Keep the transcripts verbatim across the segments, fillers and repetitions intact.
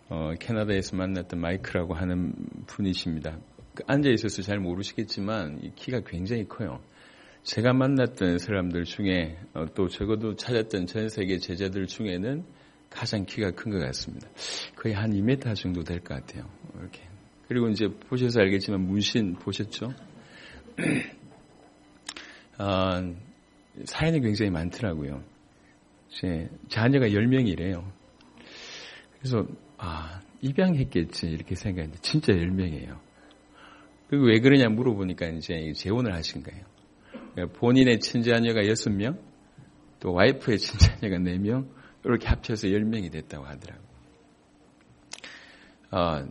어, 캐나다에서 만났던 마이크라고 하는 분이십니다. 앉아 있어서 잘 모르시겠지만 이 키가 굉장히 커요. 제가 만났던 사람들 중에 어, 또 적어도 찾았던 전 세계 제자들 중에는 가장 키가 큰 것 같습니다. 거의 한 이 미터 정도 될 것 같아요. 이렇게. 그리고 이제 보셔서 알겠지만 문신 보셨죠? 어, 사연이 굉장히 많더라고요. 제 자녀가 열 명이래요. 그래서 아 입양했겠지 이렇게 생각했는데 진짜 열 명이에요. 그리고 왜 그러냐 물어보니까 이제 재혼을 하신 거예요. 그러니까 본인의 친자녀가 여섯 명, 또 와이프의 친자녀가 네 명, 이렇게 합쳐서 열 명이 됐다고 하더라고요. 아,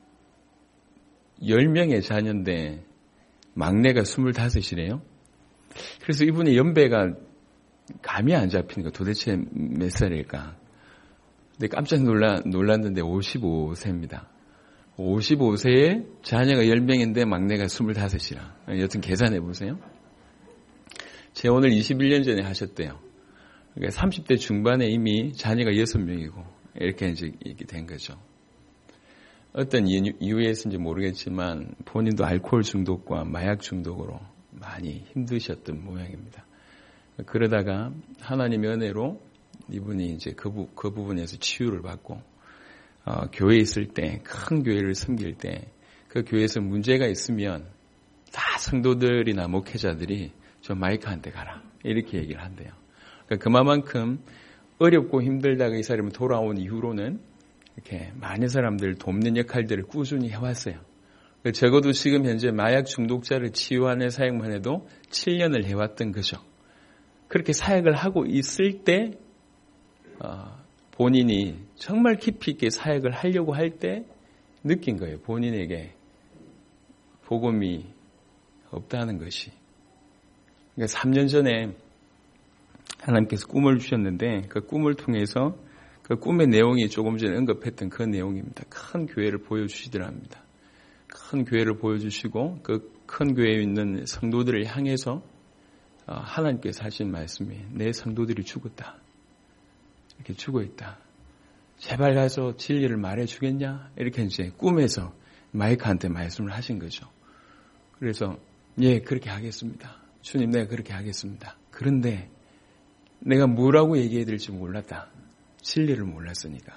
열 명의 자녀인데 막내가 스물다섯이래요. 그래서 이분의 연배가 감이 안 잡히는 거 도대체 몇 살일까? 근데 깜짝 놀라, 놀랐는데 오십오 세입니다. 오십오 세에 자녀가 열 명인데 막내가 스물다섯이라. 여튼 계산해 보세요. 재혼을 이십일 년 전에 하셨대요. 그러니까 삼십 대 중반에 이미 자녀가 여섯 명이고 이렇게 이제 이렇게 된 거죠. 어떤 이유에서인지 모르겠지만 본인도 알코올 중독과 마약 중독으로 많이 힘드셨던 모양입니다. 그러다가 하나님의 은혜로 이분이 이제 그, 부, 그 부분에서 치유를 받고 어, 교회에 있을 때, 큰 교회를 섬길 때 그 교회에서 문제가 있으면 다 성도들이나 목회자들이 저 마이크한테 가라 이렇게 얘기를 한대요. 그러니까 그만큼 어렵고 힘들다가 이 사람이 돌아온 이후로는 이렇게 많은 사람들을 돕는 역할들을 꾸준히 해왔어요. 적어도 지금 현재 마약 중독자를 치유하는 사역만 해도 칠 년을 해왔던 거죠. 그렇게 사역을 하고 있을 때 어, 본인이 정말 깊이 있게 사역을 하려고 할 때 느낀 거예요. 본인에게 복음이 없다는 것이. 그러니까 삼 년 전에 하나님께서 꿈을 주셨는데 그 꿈을 통해서 그 꿈의 내용이 조금 전에 언급했던 그 내용입니다. 큰 교회를 보여주시더랍니다. 큰 교회를 보여주시고 그 큰 교회에 있는 성도들을 향해서 하나님께서 하신 말씀이 내 성도들이 죽었다. 이렇게 죽어있다. 제발 가서 진리를 말해주겠냐? 이렇게 이제 꿈에서 마이크한테 말씀을 하신 거죠. 그래서 예, 그렇게 하겠습니다. 주님, 내가 그렇게 하겠습니다. 그런데 내가 뭐라고 얘기해야 될지 몰랐다. 진리를 몰랐으니까.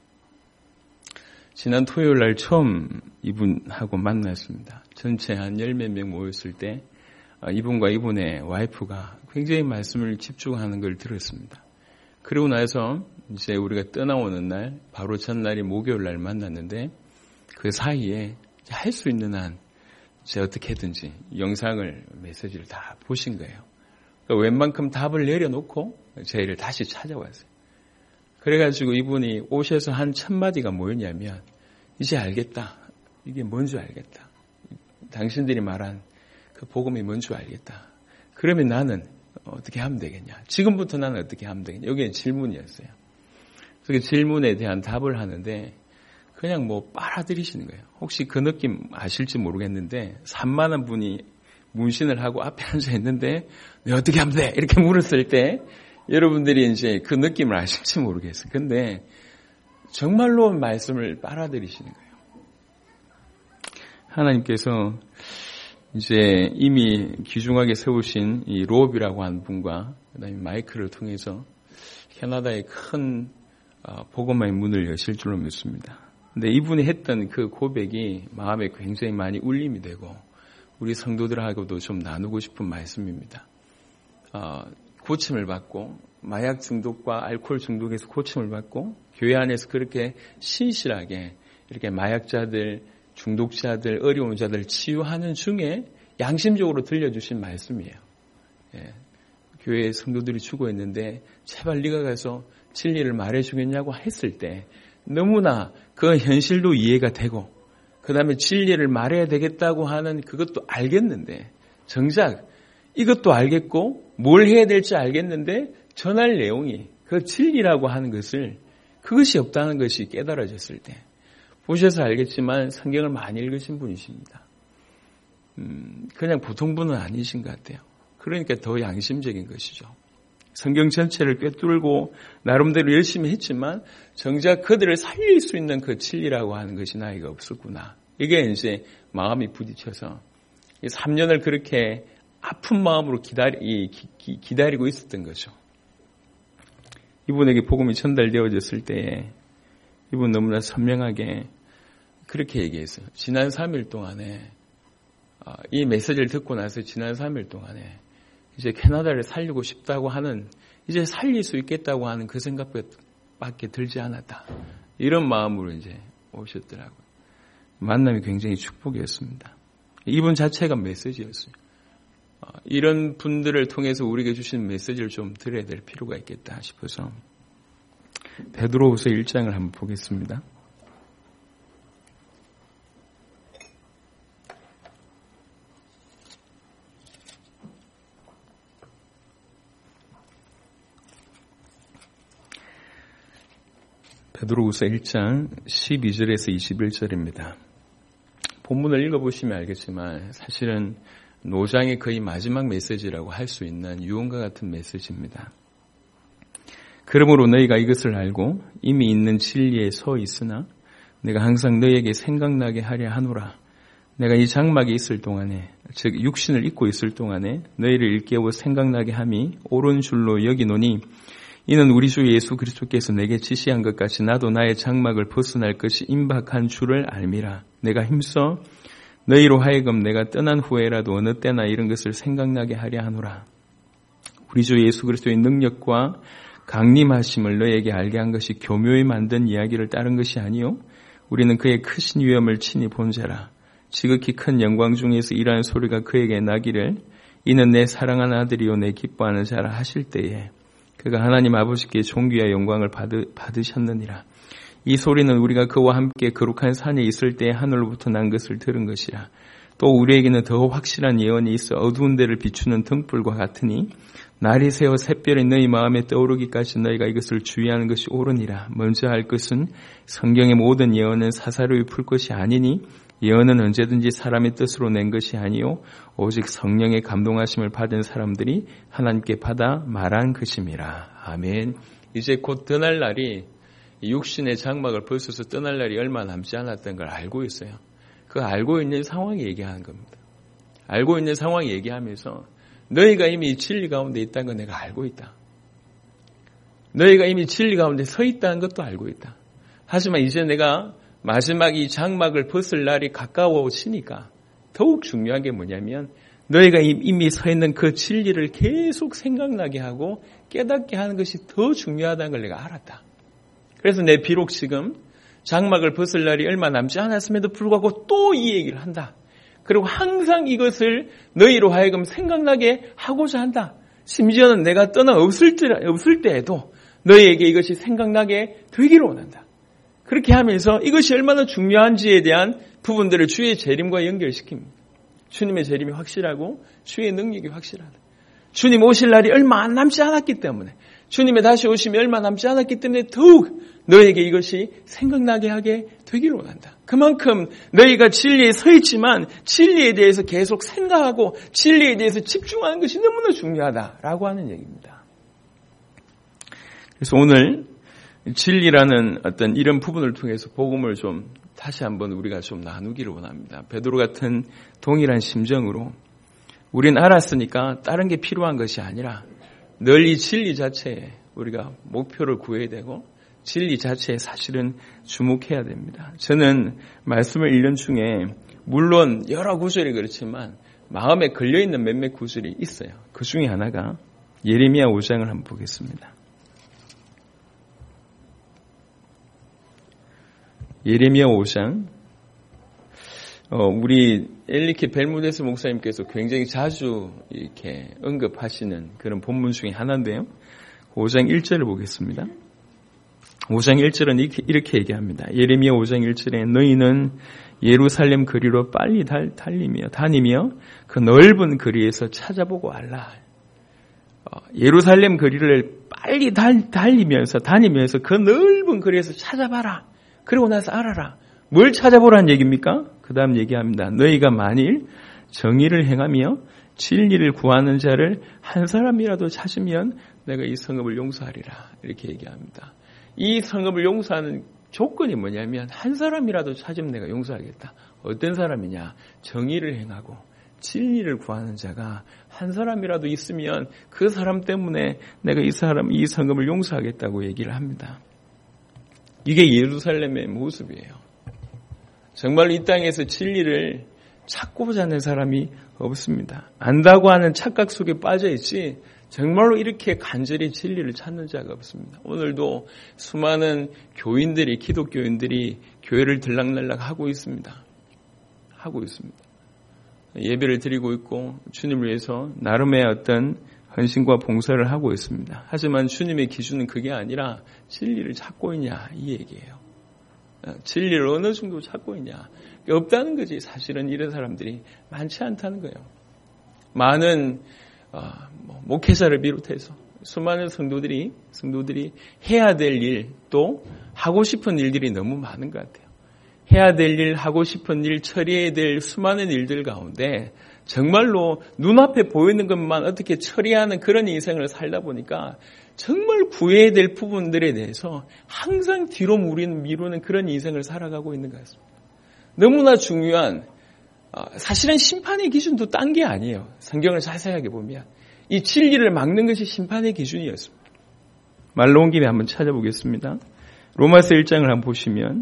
지난 토요일 날 처음 이분하고 만났습니다. 전체 한 열 몇 명 모였을 때 이분과 이분의 와이프가 굉장히 말씀을 집중하는 걸 들었습니다. 그리고 나서 이제 우리가 떠나오는 날, 바로 전날이 목요일 날 만났는데 그 사이에 할 수 있는 한 이제 어떻게든지 영상을, 메시지를 다 보신 거예요. 그러니까 웬만큼 답을 내려놓고 저희를 다시 찾아왔어요. 그래가지고 이분이 오셔서 한 첫 마디가 뭐였냐면 이제 알겠다. 이게 뭔 줄 알겠다. 당신들이 말한 그 복음이 뭔 줄 알겠다. 그러면 나는 어떻게 하면 되겠냐. 지금부터 나는 어떻게 하면 되겠냐. 여기에 질문이었어요. 그 질문에 대한 답을 하는데 그냥 뭐 빨아들이시는 거예요. 혹시 그 느낌 아실지 모르겠는데 산만한 분이 문신을 하고 앞에 앉아 있는데 내가 어떻게 하면 돼? 이렇게 물었을 때 여러분들이 이제 그 느낌을 아실지 모르겠어요. 근데 정말로 말씀을 빨아들이시는 거예요. 하나님께서 이제 이미 귀중하게 세우신 이 로업이라고 하는 분과 그다음에 마이크를 통해서 캐나다의 큰 복음의 문을 여실 줄로 믿습니다. 근데 이분이 했던 그 고백이 마음에 굉장히 많이 울림이 되고 우리 성도들하고도 좀 나누고 싶은 말씀입니다. 어, 고침을 받고 마약 중독과 알코올 중독에서 고침을 받고 교회 안에서 그렇게 신실하게 이렇게 마약자들, 중독자들, 어려운 자들 치유하는 중에 양심적으로 들려주신 말씀이에요. 예. 교회에 성도들이 죽어 있는데 제발 네가 가서 진리를 말해주겠냐고 했을 때 너무나 그 현실도 이해가 되고 그 다음에 진리를 말해야 되겠다고 하는 그것도 알겠는데 정작 이것도 알겠고 뭘 해야 될지 알겠는데 전할 내용이 그 진리라고 하는 것을 그것이 없다는 것이 깨달아졌을 때 보셔서 알겠지만 성경을 많이 읽으신 분이십니다. 음, 그냥 보통 분은 아니신 것 같아요. 그러니까 더 양심적인 것이죠. 성경 전체를 꿰뚫고 나름대로 열심히 했지만 정작 그들을 살릴 수 있는 그 진리라고 하는 것이 나에게 없었구나. 이게 이제 마음이 부딪혀서 삼 년을 그렇게 아픈 마음으로 기다리, 기, 기다리고 있었던 거죠. 이분에게 복음이 전달되어졌을 때에 이분 너무나 선명하게 그렇게 얘기했어요. 지난 삼 일 동안에 이 메시지를 듣고 나서 지난 삼 일 동안에 이제 캐나다를 살리고 싶다고 하는, 이제 살릴 수 있겠다고 하는 그 생각밖에 들지 않았다. 이런 마음으로 이제 오셨더라고요. 만남이 굉장히 축복이었습니다. 이분 자체가 메시지였어요. 이런 분들을 통해서 우리에게 주신 메시지를 좀 들어야 될 필요가 있겠다 싶어서 베드로후서 일 장을 한번 보겠습니다. 베드로후서 일 장 십이 절에서 이십일 절입니다. 본문을 읽어보시면 알겠지만 사실은 노장의 거의 마지막 메시지라고 할 수 있는 유언과 같은 메시지입니다. 그러므로 너희가 이것을 알고 이미 있는 진리에 서 있으나 내가 항상 너희에게 생각나게 하려 하노라. 내가 이 장막에 있을 동안에, 즉 육신을 입고 있을 동안에 너희를 일깨워 생각나게 함이 옳은 줄로 여기노니 이는 우리 주 예수 그리스도께서 내게 지시한 것 같이 나도 나의 장막을 벗어날 것이 임박한 줄을 알미라. 내가 힘써 너희로 하여금 내가 떠난 후에라도 어느 때나 이런 것을 생각나게 하려 하노라. 우리 주 예수 그리스도의 능력과 강림하심을 너희에게 알게 한 것이 교묘히 만든 이야기를 따른 것이 아니요 우리는 그의 크신 위엄을 친히 본 자라. 지극히 큰 영광 중에서 이러한 소리가 그에게 나기를 이는 내 사랑하는 아들이요 내 기뻐하는 자라 하실 때에 그가 하나님 아버지께 존귀와 영광을 받으, 받으셨느니라. 이 소리는 우리가 그와 함께 거룩한 산에 있을 때에 하늘로부터 난 것을 들은 것이라. 또 우리에게는 더 확실한 예언이 있어 어두운 데를 비추는 등불과 같으니 날이 새어 샛별이 너희 마음에 떠오르기까지 너희가 이것을 주의하는 것이 옳으니라. 먼저 할 것은 성경의 모든 예언은 사사로이 풀 것이 아니니 예언은 언제든지 사람의 뜻으로 낸 것이 아니요 오직 성령의 감동하심을 받은 사람들이 하나님께 받아 말한 것임이라. 아멘. 이제 곧 떠날 날이, 육신의 장막을 벗어서 떠날 날이 얼마 남지 않았던 걸 알고 있어요. 그 알고 있는 상황이 얘기하는 겁니다. 알고 있는 상황이 얘기하면서 너희가 이미 진리 가운데 있다는 건 내가 알고 있다. 너희가 이미 진리 가운데 서 있다는 것도 알고 있다. 하지만 이제 내가 마지막 이 장막을 벗을 날이 가까워지니까 더욱 중요한 게 뭐냐면 너희가 이미 서 있는 그 진리를 계속 생각나게 하고 깨닫게 하는 것이 더 중요하다는 걸 내가 알았다. 그래서 내 비록 지금 장막을 벗을 날이 얼마 남지 않았음에도 불구하고 또 이 얘기를 한다. 그리고 항상 이것을 너희로 하여금 생각나게 하고자 한다. 심지어는 내가 떠나 없을, 때, 없을 때에도 너희에게 이것이 생각나게 되기를 원한다. 그렇게 하면서 이것이 얼마나 중요한지에 대한 부분들을 주의 재림과 연결시킵니다. 주님의 재림이 확실하고 주의 능력이 확실하다. 주님 오실 날이 얼마 안 남지 않았기 때문에, 주님의 다시 오심이 얼마 남지 않았기 때문에 더욱 너희에게 이것이 생각나게 하게 되기를 원한다. 그만큼 너희가 진리에 서 있지만 진리에 대해서 계속 생각하고 진리에 대해서 집중하는 것이 너무나 중요하다라고 하는 얘기입니다. 그래서 오늘 진리라는 어떤 이런 부분을 통해서 복음을 좀 다시 한번 우리가 좀 나누기를 원합니다. 베드로 같은 동일한 심정으로 우린 알았으니까 다른 게 필요한 것이 아니라 늘 이 진리 자체에 우리가 목표를 구해야 되고 진리 자체에 사실은 주목해야 됩니다. 저는 말씀을 읽는 중에 물론 여러 구절이 그렇지만 마음에 걸려있는 몇몇 구절이 있어요. 그 중에 하나가 예레미야 오 장을 한번 보겠습니다. 예레미야 오 장, 어, 우리 엘리케 벨무데스 목사님께서 굉장히 자주 이렇게 언급하시는 그런 본문 중에 하나인데요. 오 장 일 절을 보겠습니다. 오 장 일 절은 이렇게, 이렇게 얘기합니다. 예레미야 오 장 일 절에 너희는 예루살렘 거리로 빨리 달, 달리며 다니며 그 넓은 거리에서 찾아보고 알라. 어, 예루살렘 거리를 빨리 달, 달리면서 다니면서 그 넓은 거리에서 찾아봐라. 그리고 나서 알아라. 뭘 찾아보라는 얘기입니까? 그 다음 얘기합니다. 너희가 만일 정의를 행하며 진리를 구하는 자를 한 사람이라도 찾으면 내가 이 성읍을 용서하리라. 이렇게 얘기합니다. 이 성읍을 용서하는 조건이 뭐냐면 한 사람이라도 찾으면 내가 용서하겠다. 어떤 사람이냐? 정의를 행하고 진리를 구하는 자가 한 사람이라도 있으면 그 사람 때문에 내가 이 사람, 이 성읍을 용서하겠다고 얘기를 합니다. 이게 예루살렘의 모습이에요. 정말 이 땅에서 진리를 찾고자 하는 사람이 없습니다. 안다고 하는 착각 속에 빠져있지 정말로 이렇게 간절히 진리를 찾는 자가 없습니다. 오늘도 수많은 교인들이, 기독교인들이 교회를 들락날락 하고 있습니다. 하고 있습니다. 예배를 드리고 있고 주님을 위해서 나름의 어떤 헌신과 봉사를 하고 있습니다. 하지만 주님의 기준은 그게 아니라 진리를 찾고 있냐 이 얘기예요. 진리를 어느 정도 찾고 있냐. 없다는 거지. 사실은 이런 사람들이 많지 않다는 거예요. 많은 어, 뭐, 목회자를 비롯해서 수많은 성도들이 성도들이 해야 될 일, 또 하고 싶은 일들이 너무 많은 것 같아요. 해야 될 일, 하고 싶은 일, 처리해야 될 수많은 일들 가운데 정말로 눈앞에 보이는 것만 어떻게 처리하는 그런 인생을 살다 보니까 정말 구해야 될 부분들에 대해서 항상 뒤로 미루는 그런 인생을 살아가고 있는 것 같습니다. 너무나 중요한, 사실은 심판의 기준도 딴 게 아니에요. 성경을 자세하게 보면 이 진리를 막는 것이 심판의 기준이었습니다. 말로 온 김에 한번 찾아보겠습니다. 로마서 일 장을 한번 보시면,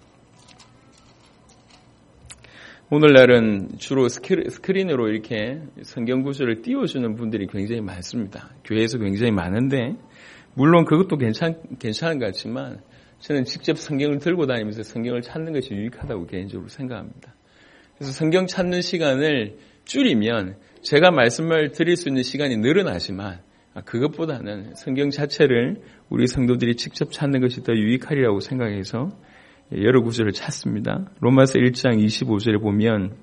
오늘날은 주로 스크린으로 이렇게 성경 구절을 띄워주는 분들이 굉장히 많습니다. 교회에서 굉장히 많은데 물론 그것도 괜찮, 괜찮은 것 같지만 저는 직접 성경을 들고 다니면서 성경을 찾는 것이 유익하다고 개인적으로 생각합니다. 그래서 성경 찾는 시간을 줄이면 제가 말씀을 드릴 수 있는 시간이 늘어나지만 그것보다는 성경 자체를 우리 성도들이 직접 찾는 것이 더 유익하리라고 생각해서 여러 구절을 찾습니다. 로마서 일 장 이십오 절에 보면,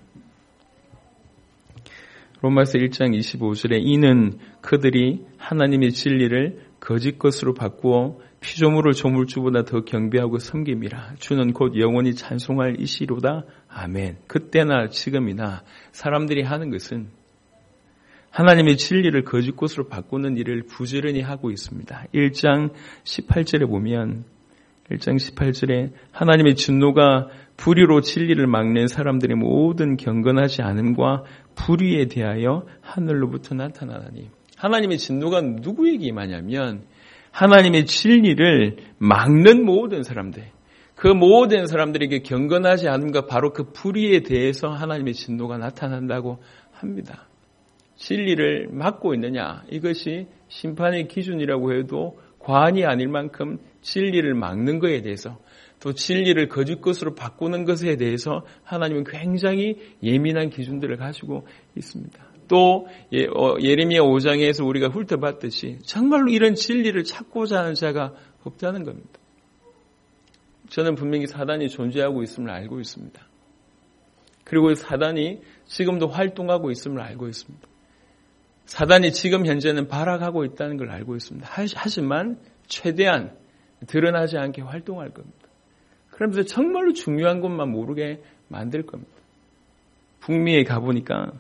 로마서 일 장 이십오 절에 이는 그들이 하나님의 진리를 거짓 것으로 바꾸어 피조물을 조물주보다 더 경배하고 섬김이라. 주는 곧 영원히 찬송할 이시로다. 아멘. 그때나 지금이나 사람들이 하는 것은 하나님의 진리를 거짓 것으로 바꾸는 일을 부지런히 하고 있습니다. 일 장 십팔 절에 보면, 일 장 십팔 절에 하나님의 진노가 불의로 진리를 막는 사람들의 모든 경건하지 않음과 불의에 대하여 하늘로부터 나타나나니. 하나님의 진노가 누구에게 임하냐면 하나님의 진리를 막는 모든 사람들, 그 모든 사람들에게 경건하지 않음과 바로 그 불의에 대해서 하나님의 진노가 나타난다고 합니다. 진리를 막고 있느냐, 이것이 심판의 기준이라고 해도 과언이 아닐 만큼 진리를 막는 것에 대해서, 또 진리를 거짓 것으로 바꾸는 것에 대해서 하나님은 굉장히 예민한 기준들을 가지고 있습니다. 또 예레미야 오 장에서 우리가 훑어봤듯이 정말로 이런 진리를 찾고자 하는 자가 없다는 겁니다. 저는 분명히 사단이 존재하고 있음을 알고 있습니다. 그리고 사단이 지금도 활동하고 있음을 알고 있습니다. 사단이 지금 현재는 발악하고 있다는 걸 알고 있습니다. 하지만 최대한 드러나지 않게 활동할 겁니다. 그러면서 정말로 중요한 것만 모르게 만들 겁니다. 북미에 가보니까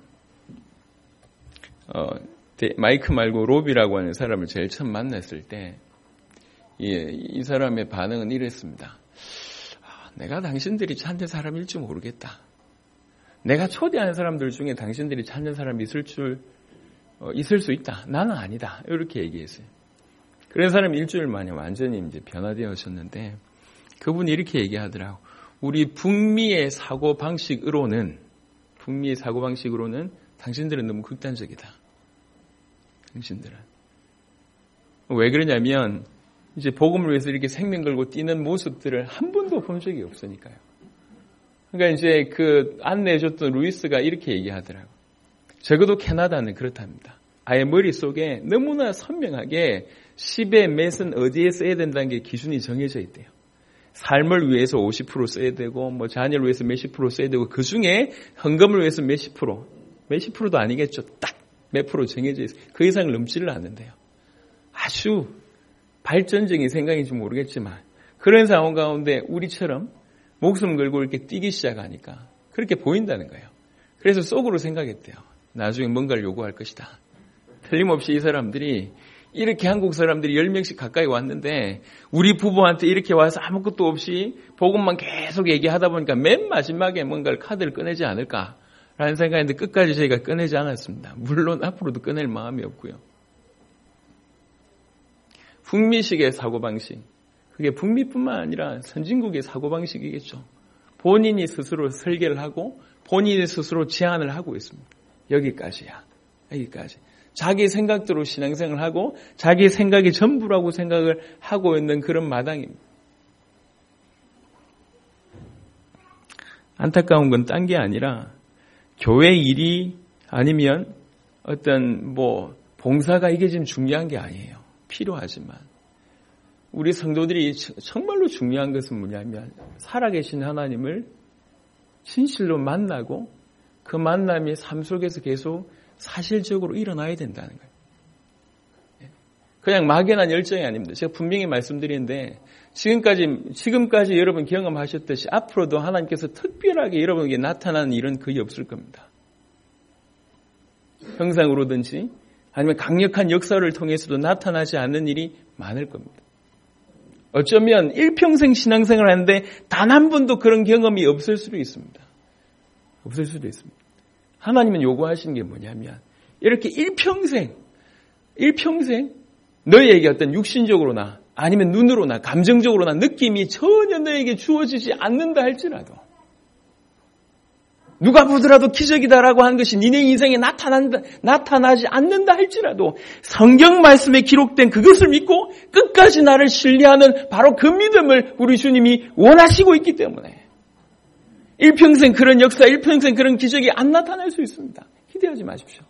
어, 마이크 말고 로비라고 하는 사람을 제일 처음 만났을 때 이, 이 사람의 반응은 이랬습니다. 아, 내가 당신들이 찾는 사람일지 모르겠다. 내가 초대한 사람들 중에 당신들이 찾는 사람이 있을 줄 어, 있을 수 있다. 나는 아니다. 이렇게 얘기했어요. 그런 사람이 일주일 만에 완전히 이제 변화되었었는데 그분이 이렇게 얘기하더라고. 우리 북미의 사고 방식으로는 북미의 사고 방식으로는 당신들은 너무 극단적이다. 당신들은. 왜 그러냐면 이제 복음을 위해서 이렇게 생명 걸고 뛰는 모습들을 한 번도 본 적이 없으니까요. 그러니까 이제 그 안내해줬던 루이스가 이렇게 얘기하더라고. 적어도 캐나다는 그렇답니다. 아예 머릿속에 너무나 선명하게 십의 몇은 어디에 써야 된다는 게 기준이 정해져 있대요. 삶을 위해서 오십 퍼센트 써야 되고 뭐 자녀를 위해서 몇십 프로 써야 되고 그중에 헌금을 위해서 몇십 프로 몇십 프로도 아니겠죠. 딱 몇 프로 정해져 있어요. 그 이상을 넘지를 않는데요. 아주 발전적인 생각인지 모르겠지만 그런 상황 가운데 우리처럼 목숨 걸고 이렇게 뛰기 시작하니까 그렇게 보인다는 거예요. 그래서 속으로 생각했대요. 나중에 뭔가를 요구할 것이다. 틀림없이 이 사람들이 이렇게 한국 사람들이 열 명씩 가까이 왔는데 우리 부부한테 이렇게 와서 아무것도 없이 복음만 계속 얘기하다 보니까 맨 마지막에 뭔가를 카드를 꺼내지 않을까라는 생각인데 끝까지 저희가 꺼내지 않았습니다. 물론 앞으로도 꺼낼 마음이 없고요. 북미식의 사고방식, 그게 북미뿐만 아니라 선진국의 사고방식이겠죠. 본인이 스스로 설계를 하고 본인이 스스로 제안을 하고 있습니다. 여기까지야. 여기까지. 자기 생각대로 신앙생활을 하고 자기 생각이 전부라고 생각을 하고 있는 그런 마당입니다. 안타까운 건 딴 게 아니라 교회 일이 아니면 어떤 뭐 봉사가 이게 지금 중요한 게 아니에요. 필요하지만 우리 성도들이 정말로 중요한 것은 뭐냐면 살아계신 하나님을 진실로 만나고 그 만남이 삶 속에서 계속 사실적으로 일어나야 된다는 거예요. 그냥 막연한 열정이 아닙니다. 제가 분명히 말씀드리는데 지금까지 지금까지 여러분 경험하셨듯이 앞으로도 하나님께서 특별하게 여러분에게 나타나는 일은 거의 없을 겁니다. 형상으로든지 아니면 강력한 역사를 통해서도 나타나지 않는 일이 많을 겁니다. 어쩌면 일평생 신앙생활을 하는데 단 한 번도 그런 경험이 없을 수도 있습니다. 없을 수도 있습니다. 하나님은 요구하시는 게 뭐냐면 이렇게 일평생, 일평생 너희에게 어떤 육신적으로나 아니면 눈으로나 감정적으로나 느낌이 전혀 너에게 주어지지 않는다 할지라도 누가 보더라도 기적이다라고 하는 것이 니네 인생에 나타난다, 나타나지 않는다 할지라도 성경 말씀에 기록된 그것을 믿고 끝까지 나를 신뢰하는 바로 그 믿음을 우리 주님이 원하시고 있기 때문에 일평생 그런 역사, 일평생 그런 기적이 안 나타날 수 있습니다. 기대하지 마십시오.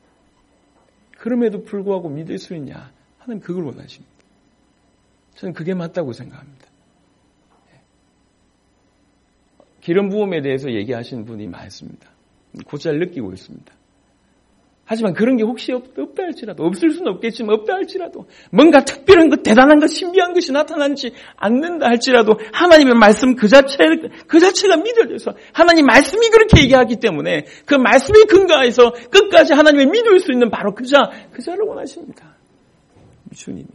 그럼에도 불구하고 믿을 수 있냐? 하나님 그걸 원하십니다. 저는 그게 맞다고 생각합니다. 기름 부음에 대해서 얘기하시는 분이 많습니다. 곧잘 느끼고 있습니다. 하지만 그런 게 혹시 없, 없다 할지라도 없을 수는 없겠지만 없다 할지라도 뭔가 특별한 것, 대단한 것, 신비한 것이 나타나지 않는다 할지라도 하나님의 말씀 그 자체, 그 자체가 믿어져서 하나님 말씀이 그렇게 얘기하기 때문에 그 말씀에 근거해서 끝까지 하나님을 믿을 수 있는 바로 그 자, 그 자를 원하십니다. 주님이.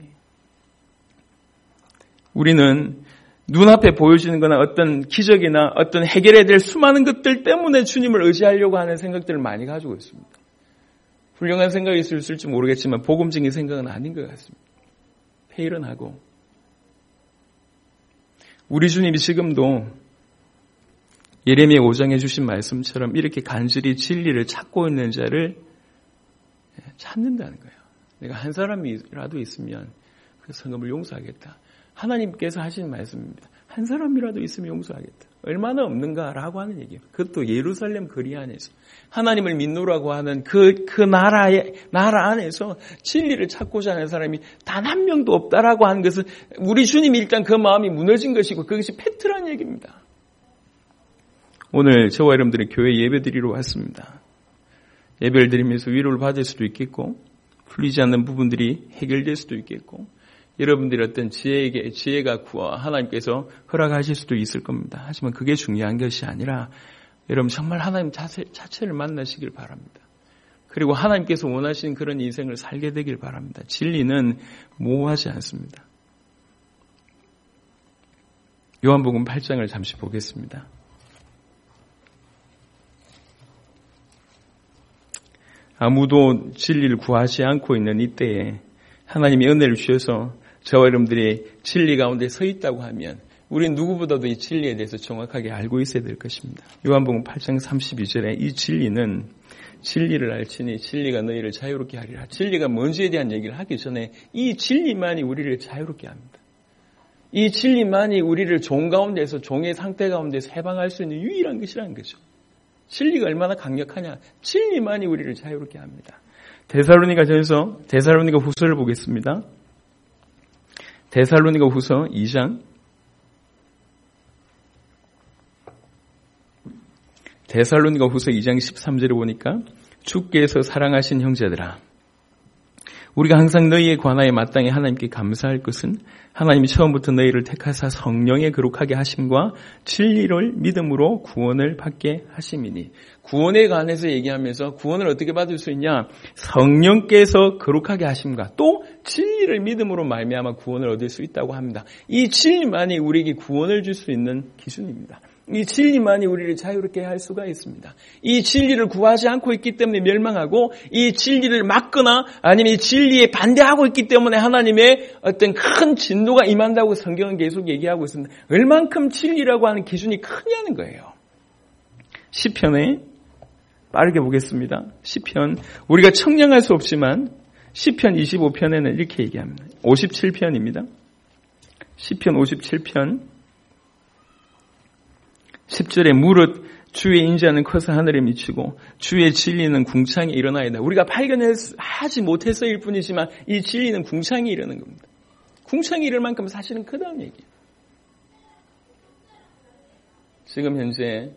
우리는 눈앞에 보여지는 거나 어떤 기적이나 어떤 해결해야 될 수많은 것들 때문에 주님을 의지하려고 하는 생각들을 많이 가지고 있습니다. 훌륭한 생각이 있을지 모르겠지만 복음적인 생각은 아닌 것 같습니다. 회의론하고 우리 주님이 지금도 예레미야 오 장에 주신 말씀처럼 이렇게 간절히 진리를 찾고 있는 자를 찾는다는 거예요. 내가 한 사람이라도 있으면 그 성금을 용서하겠다. 하나님께서 하신 말씀입니다. 한 사람이라도 있으면 용서하겠다. 얼마나 없는가라고 하는 얘기예요. 그것도 예루살렘 거리 안에서 하나님을 믿노라고 하는 그, 그 나라의, 나라 안에서 진리를 찾고자 하는 사람이 단 한 명도 없다라고 하는 것은 우리 주님이 일단 그 마음이 무너진 것이고 그것이 팩트란 얘기입니다. 오늘 저와 여러분들이 교회 예배 드리러 왔습니다. 예배를 드리면서 위로를 받을 수도 있겠고 풀리지 않는 부분들이 해결될 수도 있겠고 여러분들이 어떤 지혜에게, 지혜가 구하 하나님께서 허락하실 수도 있을 겁니다. 하지만 그게 중요한 것이 아니라 여러분 정말 하나님 자체, 자체를 만나시길 바랍니다. 그리고 하나님께서 원하시는 그런 인생을 살게 되길 바랍니다. 진리는 모호하지 않습니다. 요한복음 팔 장을 잠시 보겠습니다. 아무도 진리를 구하지 않고 있는 이때에 하나님이 은혜를 주셔서 저와 여러분들이 진리 가운데 서 있다고 하면 우리는 누구보다도 이 진리에 대해서 정확하게 알고 있어야 될 것입니다. 요한복음 팔 장 삼십이 절에 이 진리는 진리를 알지니 진리가 너희를 자유롭게 하리라. 진리가 뭔지에 대한 얘기를 하기 전에 이 진리만이 우리를 자유롭게 합니다. 이 진리만이 우리를 종 가운데서 종의 상태 가운데서 해방할 수 있는 유일한 것이라는 거죠. 진리가 얼마나 강력하냐. 진리만이 우리를 자유롭게 합니다. 데살로니가전서 데살로니가 후서를 보겠습니다. 데살로니가 후서 이 장 데살로니가 후서 이 장 십삼 절에 보니까 주께서 사랑하신 형제들아 우리가 항상 너희에 관하여 마땅히 하나님께 감사할 것은 하나님이 처음부터 너희를 택하사 성령에 거룩하게 하심과 진리를 믿음으로 구원을 받게 하심이니 구원에 관해서 얘기하면서 구원을 어떻게 받을 수 있냐? 성령께서 거룩하게 하심과 또 진리를 믿음으로 말미암아 구원을 얻을 수 있다고 합니다. 이 진리만이 우리에게 구원을 줄 수 있는 기준입니다. 이 진리만이 우리를 자유롭게 할 수가 있습니다. 이 진리를 구하지 않고 있기 때문에 멸망하고 이 진리를 막거나 아니면 이 진리에 반대하고 있기 때문에 하나님의 어떤 큰 진노가 임한다고 성경은 계속 얘기하고 있습니다. 얼만큼 진리라고 하는 기준이 크냐는 거예요. 시편에 빠르게 보겠습니다. 시편 우리가 청량할 수 없지만 시편 이십오 편에는 이렇게 얘기합니다. 오십칠 편입니다. 시편 오십칠 편 십 절에 무릇 주의 인자는 커서 하늘에 미치고 주의 진리는 궁창에 일어나이다. 우리가 발견하지 못했을 뿐이지만 이 진리는 궁창에 이르는 겁니다. 궁창에 이를 만큼 사실은 크다는 얘기예요. 지금 현재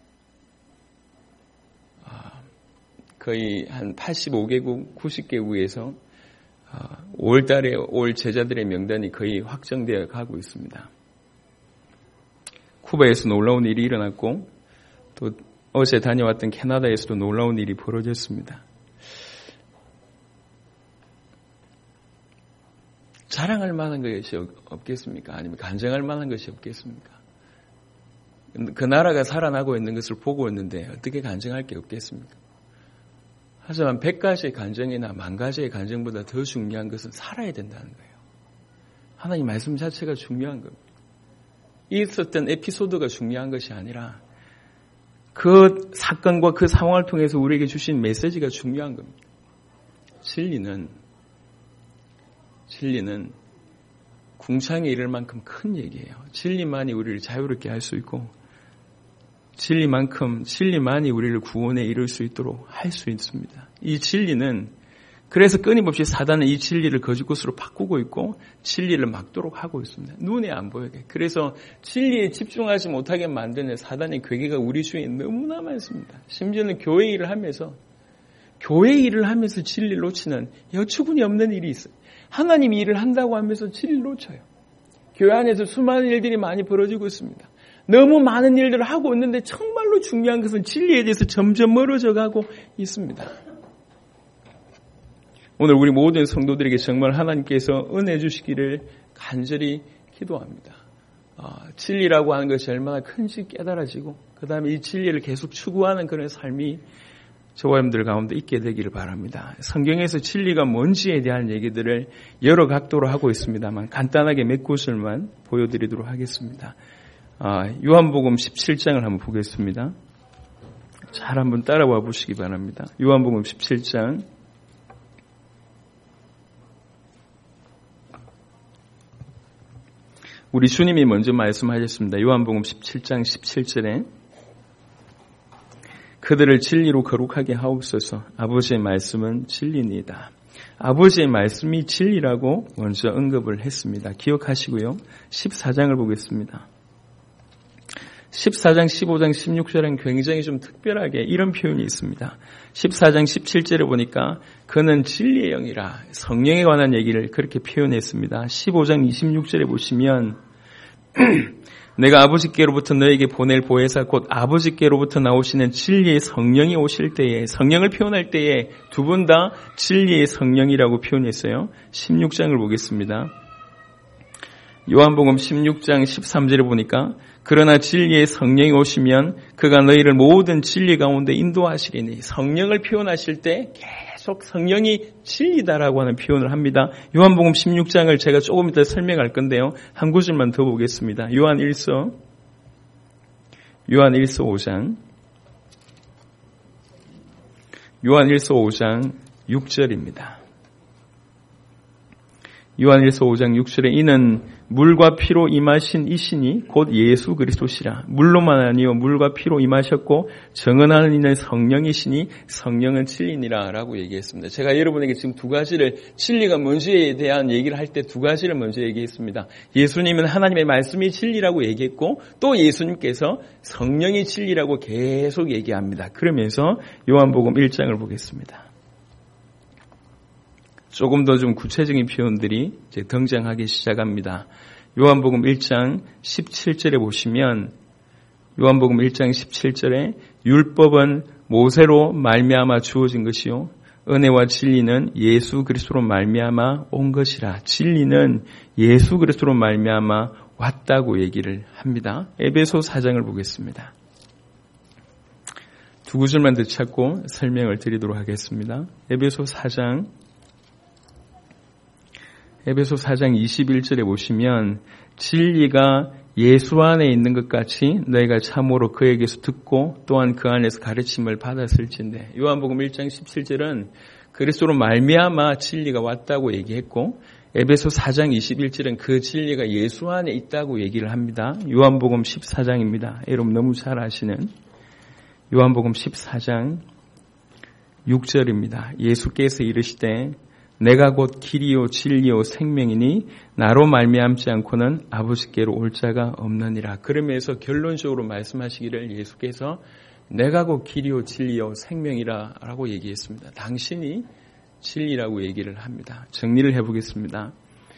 거의 한 팔십오 개국, 구십 개국에서 오월 달에 올 제자들의 명단이 거의 확정되어 가고 있습니다. 쿠바에서 놀라운 일이 일어났고 또 어제 다녀왔던 캐나다에서도 놀라운 일이 벌어졌습니다. 자랑할 만한 것이 없겠습니까? 아니면 간증할 만한 것이 없겠습니까? 그 나라가 살아나고 있는 것을 보고 있는데 어떻게 간증할 게 없겠습니까? 하지만 백 가지의 간증이나 만 가지의 간증보다 더 중요한 것은 살아야 된다는 거예요. 하나님 말씀 자체가 중요한 겁니다. 있었던 에피소드가 중요한 것이 아니라 그 사건과 그 상황을 통해서 우리에게 주신 메시지가 중요한 겁니다. 진리는 진리는 궁창에 이를 만큼 큰 얘기예요. 진리만이 우리를 자유롭게 할 수 있고 진리만큼 진리만이 우리를 구원에 이룰 수 있도록 할 수 있습니다. 이 진리는 그래서 끊임없이 사단은 이 진리를 거짓것으로 바꾸고 있고 진리를 막도록 하고 있습니다. 눈에 안 보이게. 그래서 진리에 집중하지 못하게 만드는 사단의 괴계가 우리 주위에 너무나 많습니다. 심지어는 교회 일을 하면서 교회 일을 하면서 진리를 놓치는 여추군이 없는 일이 있어요. 하나님 일을 한다고 하면서 진리를 놓쳐요. 교회 안에서 수많은 일들이 많이 벌어지고 있습니다. 너무 많은 일들을 하고 있는데 정말로 중요한 것은 진리에 대해서 점점 멀어져 가고 있습니다. 오늘 우리 모든 성도들에게 정말 하나님께서 은혜 주시기를 간절히 기도합니다. 어, 진리라고 하는 것이 얼마나 큰지 깨달아지고 그 다음에 이 진리를 계속 추구하는 그런 삶이 저와 여러분들 가운데 있게 되기를 바랍니다. 성경에서 진리가 뭔지에 대한 얘기들을 여러 각도로 하고 있습니다만 간단하게 몇 구절만 보여드리도록 하겠습니다. 아, 요한복음 십칠 장을 한번 보겠습니다. 잘 한번 따라와 보시기 바랍니다. 요한복음 십칠 장 우리 주님이 먼저 말씀하셨습니다. 요한복음 십칠 장 십칠 절에 그들을 진리로 거룩하게 하옵소서. 아버지의 말씀은 진리니이다. 아버지의 말씀이 진리라고 먼저 언급을 했습니다. 기억하시고요. 십사 장을 보겠습니다. 십사 장, 십오 장, 십육 절은 굉장히 좀 특별하게 이런 표현이 있습니다. 십사 장 십칠 절에 보니까 그는 진리의 영이라 성령에 관한 얘기를 그렇게 표현했습니다. 십오 장 이십육 절에 보시면 내가 아버지께로부터 너에게 보낼 보혜사 곧 아버지께로부터 나오시는 진리의 성령이 오실 때에 성령을 표현할 때에 두 분 다 진리의 성령이라고 표현했어요. 십육 장을 보겠습니다. 요한복음 십육 장 십삼 절에 보니까 그러나 진리의 성령이 오시면 그가 너희를 모든 진리 가운데 인도하시리니 성령을 표현하실 때 계속 성령이 진리다라고 하는 표현을 합니다. 요한복음 십육 장을 제가 조금 이따 설명할 건데요. 한 구절만 더 보겠습니다. 요한 일서 요한 일서 오 장 요한 일서 오 장 육 절입니다. 요한 일서 오 장 육 절에 이는 물과 피로 임하신 이신이 곧 예수 그리스도시라. 물로만 아니요 물과 피로 임하셨고 정언하는 이는 성령이시니 성령은 진리니라 라고 얘기했습니다. 제가 여러분에게 지금 두 가지를 진리가 뭔지에 대한 얘기를 할 때 두 가지를 먼저 얘기했습니다. 예수님은 하나님의 말씀이 진리라고 얘기했고 또 예수님께서 성령이 진리라고 계속 얘기합니다. 그러면서 요한복음 일 장을 보겠습니다. 조금 더 좀 구체적인 표현들이 이제 등장하기 시작합니다. 요한복음 일 장 십칠 절에 보시면 요한복음 일 장 십칠 절에 율법은 모세로 말미암아 주어진 것이요 은혜와 진리는 예수 그리스도로 말미암아 온 것이라. 진리는 예수 그리스도로 말미암아 왔다고 얘기를 합니다. 에베소 사 장을 보겠습니다. 두 구절만 더 찾고 설명을 드리도록 하겠습니다. 에베소 사 장 에베소 사 장 이십일 절에 보시면 진리가 예수 안에 있는 것 같이 너희가 참으로 그에게서 듣고 또한 그 안에서 가르침을 받았을진데, 요한복음 일 장 십칠 절은 그리스도로 말미암아 진리가 왔다고 얘기했고, 에베소 사 장 이십일 절은 그 진리가 예수 안에 있다고 얘기를 합니다. 요한복음 십사 장입니다. 여러분 너무 잘 아시는 요한복음 십사 장 육 절입니다. 예수께서 이르시되 내가 곧 길이요 진리요 생명이니 나로 말미암지 않고는 아버지께로 올 자가 없느니라. 그러면서 결론적으로 말씀하시기를 예수께서 내가 곧 길이요 진리요 생명이라 라고 얘기했습니다. 당신이 진리라고 얘기를 합니다. 정리를 해보겠습니다.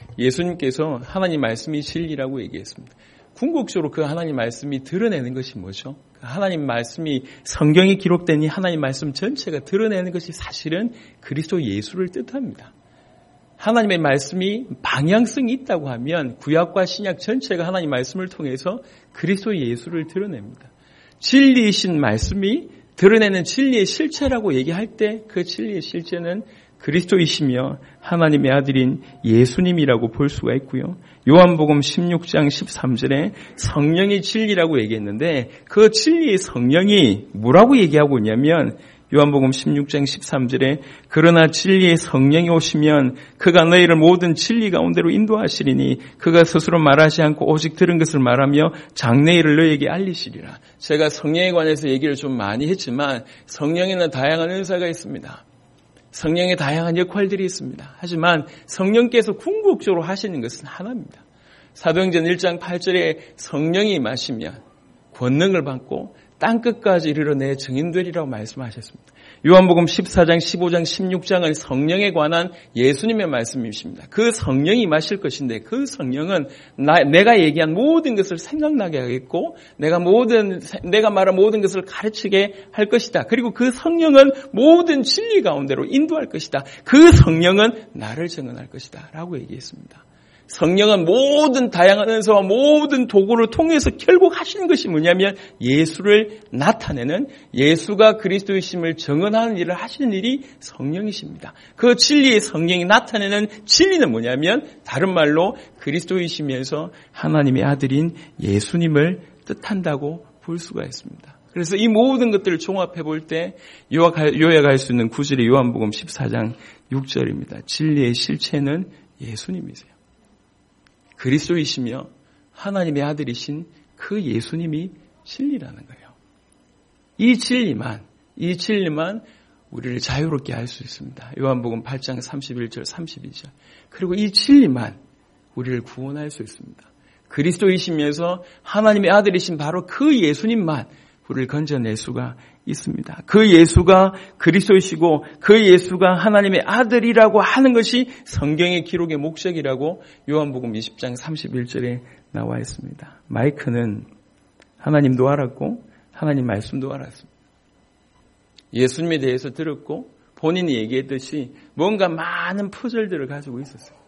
예수님께서 하나님 말씀이 진리라고 얘기했습니다. 궁극적으로 그 하나님 말씀이 드러내는 것이 뭐죠? 그 하나님 말씀이 성경에 기록된 이 하나님 말씀 전체가 드러내는 것이 사실은 그리스도 예수를 뜻합니다. 하나님의 말씀이 방향성이 있다고 하면 구약과 신약 전체가 하나님 말씀을 통해서 그리스도 예수를 드러냅니다. 진리이신 말씀이 드러내는 진리의 실체라고 얘기할 때 그 진리의 실체는 그리스도이시며 하나님의 아들인 예수님이라고 볼 수가 있고요. 요한복음 십육 장 십삼 절에 성령이 진리라고 얘기했는데 그 진리의 성령이 뭐라고 얘기하고 있냐면 요한복음 십육 장 십삼 절에 그러나 진리의 성령이 오시면 그가 너희를 모든 진리 가운데로 인도하시리니 그가 스스로 말하지 않고 오직 들은 것을 말하며 장래일을 너희에게 알리시리라. 제가 성령에 관해서 얘기를 좀 많이 했지만 성령에는 다양한 은사가 있습니다. 성령의 다양한 역할들이 있습니다. 하지만 성령께서 궁극적으로 하시는 것은 하나입니다. 사도행전 일 장 팔 절에 성령이 임하시면 권능을 받고 땅끝까지 이르러 내 증인되리라고 말씀하셨습니다. 요한복음 십사 장, 십오 장, 십육 장은 성령에 관한 예수님의 말씀이십니다. 그 성령이 임하실 것인데 그 성령은 나, 내가 얘기한 모든 것을 생각나게 하겠고 내가 모든 내가 말한 모든 것을 가르치게 할 것이다. 그리고 그 성령은 모든 진리 가운데로 인도할 것이다. 그 성령은 나를 증언할 것이다. 라고 얘기했습니다. 성령은 모든 다양한 은사와 모든 도구를 통해서 결국 하시는 것이 뭐냐면 예수를 나타내는, 예수가 그리스도이심을 증언하는 일을 하시는 일이 성령이십니다. 그 진리의 성령이 나타내는 진리는 뭐냐면 다른 말로 그리스도이시면서 하나님의 아들인 예수님을 뜻한다고 볼 수가 있습니다. 그래서 이 모든 것들을 종합해 볼 때 요약할 수 있는 구절이 요한복음 십사 장 육 절입니다. 진리의 실체는 예수님이세요. 그리스도이시며 하나님의 아들이신 그 예수님이 진리라는 거예요. 이 진리만, 이 진리만 우리를 자유롭게 할 수 있습니다. 요한복음 팔 장 삼십일 절, 삼십이 절. 그리고 이 진리만 우리를 구원할 수 있습니다. 그리스도이시면서 하나님의 아들이신 바로 그 예수님만 우리를 건져낼 수가 있습니다. 그 예수가 그리스도이시고 그 예수가 하나님의 아들이라고 하는 것이 성경의 기록의 목적이라고 요한복음 이십 장 삼십일 절에 나와 있습니다. 마이크는 하나님도 알았고 하나님 말씀도 알았습니다. 예수님에 대해서 들었고 본인이 얘기했듯이 뭔가 많은 퍼즐들을 가지고 있었어요.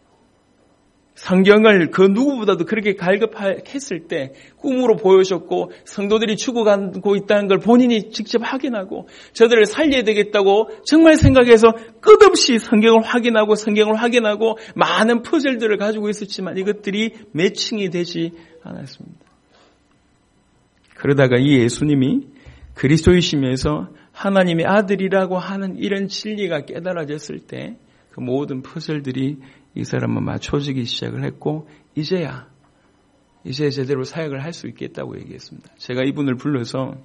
성경을 그 누구보다도 그렇게 갈급했을 때 꿈으로 보여줬고 성도들이 죽어가고 있다는 걸 본인이 직접 확인하고 저들을 살려야 되겠다고 정말 생각해서 끝없이 성경을 확인하고 성경을 확인하고 많은 퍼즐들을 가지고 있었지만 이것들이 매칭이 되지 않았습니다. 그러다가 이 예수님이 그리스도이시면서 하나님의 아들이라고 하는 이런 진리가 깨달아졌을 때 그 모든 퍼즐들이 이 사람은 맞춰지기 시작을 했고 이제야 이제 제대로 사역을 할 수 있겠다고 얘기했습니다. 제가 이분을 불러서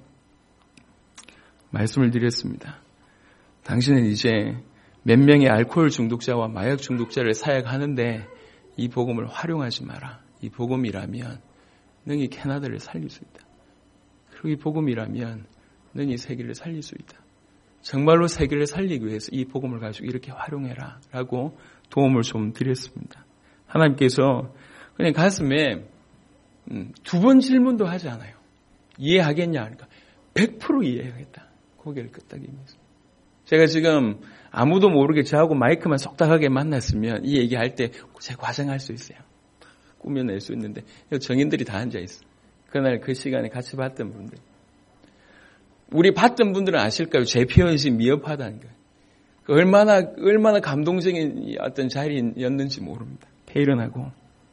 말씀을 드렸습니다. 당신은 이제 몇 명의 알코올 중독자와 마약 중독자를 사역하는데 이 복음을 활용하지 마라. 이 복음이라면 너희 캐나다를 살릴 수 있다. 그리고 이 복음이라면 너희 세계를 살릴 수 있다. 정말로 세계를 살리기 위해서 이 복음을 가지고 이렇게 활용해라 라고 도움을 좀 드렸습니다. 하나님께서 그냥 가슴에 두 번 질문도 하지 않아요. 이해하겠냐? 그러니까 백 퍼센트 이해하겠다. 고개를 끄덕이면서. 제가 지금 아무도 모르게 저하고 마이크만 속닥하게 만났으면 이 얘기할 때 제가 과장할 수 있어요. 꾸며낼 수 있는데 정인들이 다 앉아있어요. 그날 그 시간에 같이 봤던 분들. 우리 봤던 분들은 아실까요? 제 표현이 미흡하다는 거예요. 얼마나 얼마나 감동적인 어떤 자리였는지 모릅니다. 배일어나고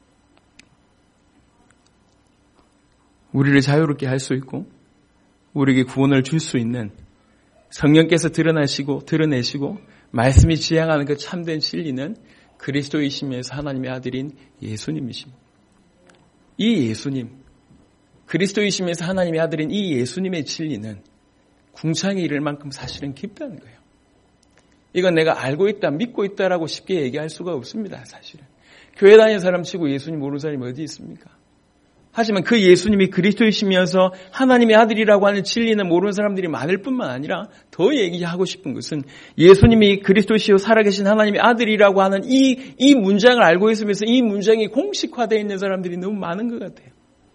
우리를 자유롭게 할 수 있고 우리에게 구원을 줄 수 있는 성령께서 드러나시고 드러내시고 말씀이 지향하는 그 참된 진리는 그리스도이시면서 하나님의 아들인 예수님이십니다. 이 예수님, 그리스도이시면서 하나님의 아들인 이 예수님의 진리는 궁창에 이를 만큼 사실은 깊다는 거예요. 이건 내가 알고 있다, 믿고 있다라고 쉽게 얘기할 수가 없습니다. 사실은. 교회 다니는 사람 치고 예수님 모르는 사람이 어디 있습니까? 하지만 그 예수님이 그리스도이시면서 하나님의 아들이라고 하는 진리는 모르는 사람들이 많을 뿐만 아니라 더 얘기하고 싶은 것은 예수님이 그리스도시요 살아계신 하나님의 아들이라고 하는 이, 이 문장을 알고 있으면서 이 문장이 공식화되어 있는 사람들이 너무 많은 것 같아요.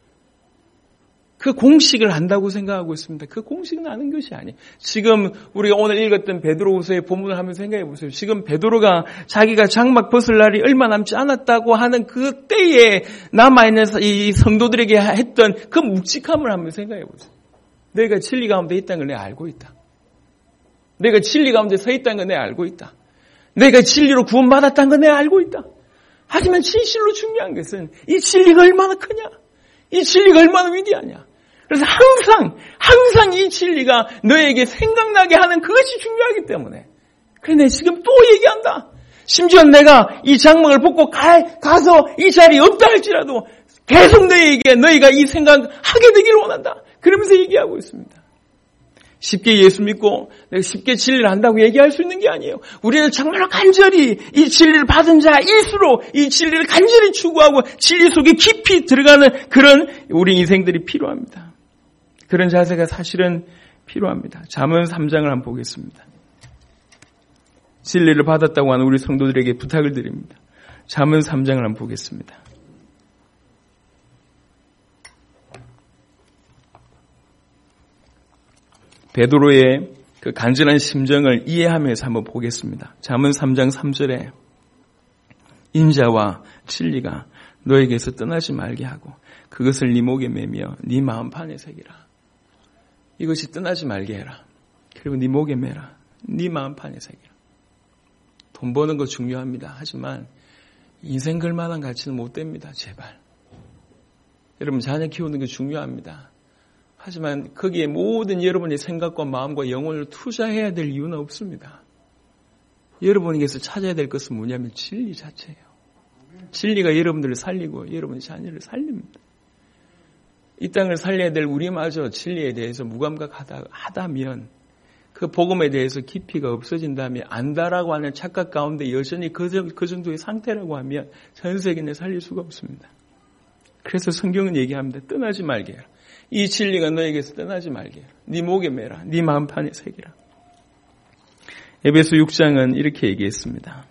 그 공식을 안다고 생각하고 있습니다. 그 공식은 아는 것이 아니에요. 지금 우리가 오늘 읽었던 베드로후서의 본문을 한번 생각해 보세요. 지금 베드로가 자기가 장막 벗을 날이 얼마 남지 않았다고 하는 그 때에 남아있는 이 성도들에게 했던 그 묵직함을 한번 생각해 보세요. 내가 진리 가운데 있다는 걸 내가 알고 있다. 내가 진리 가운데 서 있다는 걸 내가 알고 있다. 내가 진리로 구원받았다는 걸 내가 알고 있다. 하지만 진실로 중요한 것은 이 진리가 얼마나 크냐. 이 진리가 얼마나 위대하냐. 그래서 항상 항상 이 진리가 너에게 생각나게 하는 그것이 중요하기 때문에 그래 내가 지금 또 얘기한다. 심지어 내가 이 장막을 벗고 가, 가서 이 자리에 없다 할지라도 계속 너에게 너희가 이 생각하게 되기를 원한다. 그러면서 얘기하고 있습니다. 쉽게 예수 믿고 내가 쉽게 진리를 안다고 얘기할 수 있는 게 아니에요. 우리는 정말로 간절히 이 진리를 받은 자일수록 이 진리를 간절히 추구하고 진리 속에 깊이 들어가는 그런 우리 인생들이 필요합니다. 그런 자세가 사실은 필요합니다. 잠언 삼 장을 한번 보겠습니다. 진리를 받았다고 하는 우리 성도들에게 부탁을 드립니다. 잠언 삼 장을 한번 보겠습니다. 베드로의 그 간절한 심정을 이해하면서 한번 보겠습니다. 잠언 삼 장 삼 절에 인자와 진리가 너에게서 떠나지 말게 하고 그것을 네 목에 매며 네 마음판에 새기라. 이것이 떠나지 말게 해라. 그리고 네 목에 매라. 네 마음판에 새기라. 돈 버는 거 중요합니다. 하지만 인생 걸만한 가치는 못 됩니다. 제발. 여러분 자녀 키우는 게 중요합니다. 하지만 거기에 모든 여러분의 생각과 마음과 영혼을 투자해야 될 이유는 없습니다. 여러분에게서 찾아야 될 것은 뭐냐면 진리 자체예요. 진리가 여러분들을 살리고 여러분의 자녀를 살립니다. 이 땅을 살려야 될 우리마저 진리에 대해서 무감각하다면 그 복음에 대해서 깊이가 없어진다면 안다라고 하는 착각 가운데 여전히 그 정도의 상태라고 하면 전 세계는 살릴 수가 없습니다. 그래서 성경은 얘기합니다. 떠나지 말게 해라. 이 진리가 너에게서 떠나지 말게 해라. 네 목에 매라. 네 마음판에 새기라. 에베소 육 장은 이렇게 얘기했습니다.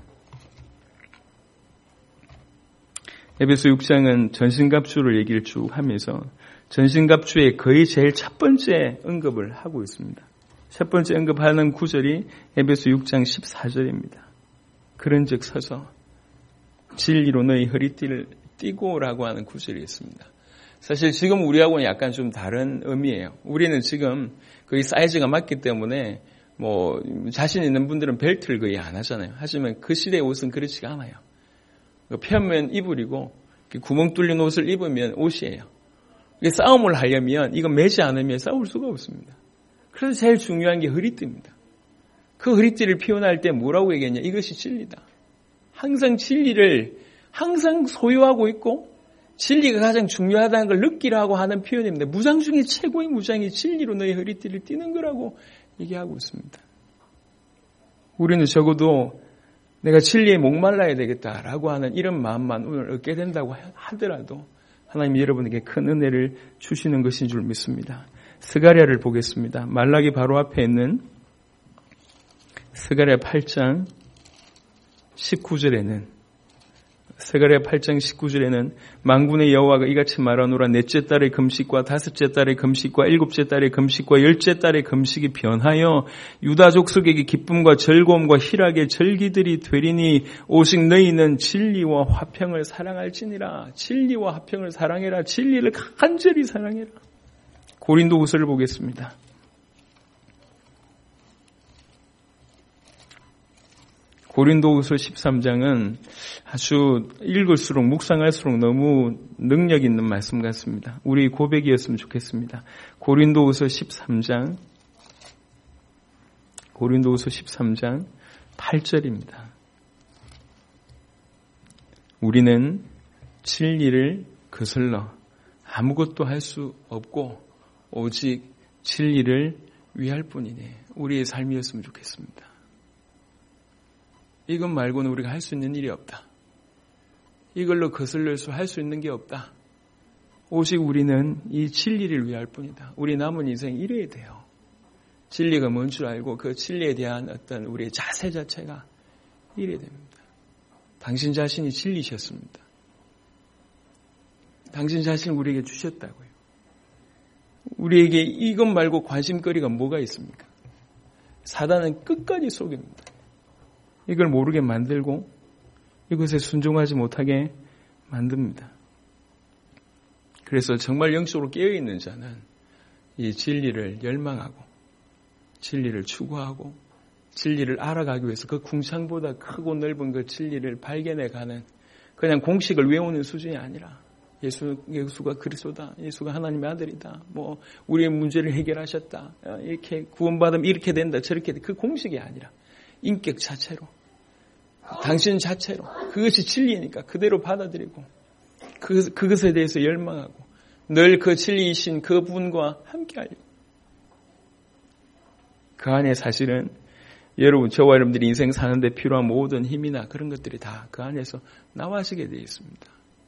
에베소 육 장은 전신갑주를 얘기를 쭉 하면서 전신갑주의 거의 제일 첫 번째 언급을 하고 있습니다. 첫 번째 언급하는 구절이 에베소 육 장 십사 절입니다. 그런즉 서서 진리로 너희 허리띠를 띠고라고 하는 구절이 있습니다. 사실 지금 우리하고는 약간 좀 다른 의미예요. 우리는 지금 거의 사이즈가 맞기 때문에 뭐 자신 있는 분들은 벨트를 거의 안 하잖아요. 하지만 그 시대의 옷은 그렇지가 않아요. 펴면 이불이고 구멍 뚫린 옷을 입으면 옷이에요. 싸움을 하려면 이거 매지 않으면 싸울 수가 없습니다. 그래서 제일 중요한 게 허리띠입니다. 그 허리띠를 표현할 때 뭐라고 얘기했냐? 이것이 진리다. 항상 진리를 항상 소유하고 있고 진리가 가장 중요하다는 걸 느끼라고 하는 표현입니다. 무장 중에 최고의 무장이 진리로 너의 허리띠를 띠는 거라고 얘기하고 있습니다. 우리는 적어도 내가 진리에 목말라야 되겠다라고 하는 이런 마음만 오늘 얻게 된다고 하더라도 하나님 여러분에게 큰 은혜를 주시는 것인 줄 믿습니다. 스가랴를 보겠습니다. 말라기 바로 앞에 있는 스가랴 팔 장 십구 절에는 스가랴 팔 장 십구 절에는 만군의 여호와가 이같이 말하노라. 넷째 달의 금식과 다섯째 달의 금식과 일곱째 달의 금식과 열째 달의 금식이 변하여 유다 족속에게 기쁨과 즐거움과 희락의 절기들이 되리니 오직 너희는 진리와 화평을 사랑할지니라. 진리와 화평을 사랑해라. 진리를 간절히 사랑해라. 고린도후서를 보겠습니다. 고린도후서 십삼 장은 아주 읽을수록 묵상할수록 너무 능력 있는 말씀 같습니다. 우리 고백이었으면 좋겠습니다. 고린도후서 십삼 장 고린도후서 십삼 장 팔 절입니다. 우리는 진리를 거슬러 아무것도 할 수 없고 오직 진리를 위할 뿐이니 우리의 삶이었으면 좋겠습니다. 이것 말고는 우리가 할 수 있는 일이 없다. 이걸로 거슬려서 할 수 있는 게 없다. 오직 우리는 이 진리를 위할 뿐이다. 우리 남은 인생 이래야 돼요. 진리가 뭔 줄 알고 그 진리에 대한 어떤 우리의 자세 자체가 이래야 됩니다. 당신 자신이 진리셨습니다. 당신 자신을 우리에게 주셨다고요. 우리에게 이것 말고 관심거리가 뭐가 있습니까? 사단은 끝까지 속입니다. 이걸 모르게 만들고 이것에 순종하지 못하게 만듭니다. 그래서 정말 영적으로 깨어있는 자는 이 진리를 열망하고 진리를 추구하고 진리를 알아가기 위해서 그 궁창보다 크고 넓은 그 진리를 발견해가는 그냥 공식을 외우는 수준이 아니라 예수, 예수가 그리스도다. 예수가 하나님의 아들이다. 뭐 우리의 문제를 해결하셨다. 이렇게 구원받으면 이렇게 된다. 저렇게 된다. 그 공식이 아니라 인격 자체로, 당신 자체로, 그것이 진리니까 그대로 받아들이고, 그, 그것에 대해서 열망하고, 늘 그 진리이신 그 분과 함께 하려고. 그 안에 사실은, 여러분, 저와 여러분들이 인생 사는데 필요한 모든 힘이나 그런 것들이 다 그 안에서 나와지게 되어 있습니다.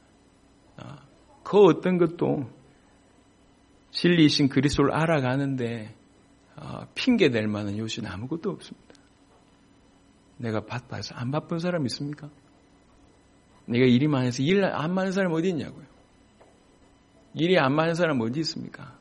그 어떤 것도 진리이신 그리스도를 알아가는데, 핑계 댈 만한 요소는 아무것도 없습니다. 내가 바빠서 안 바쁜 사람 있습니까? 내가 일이 많아서 일 안 많은 사람 어디 있냐고요. 일이 안 많은 사람 어디 있습니까?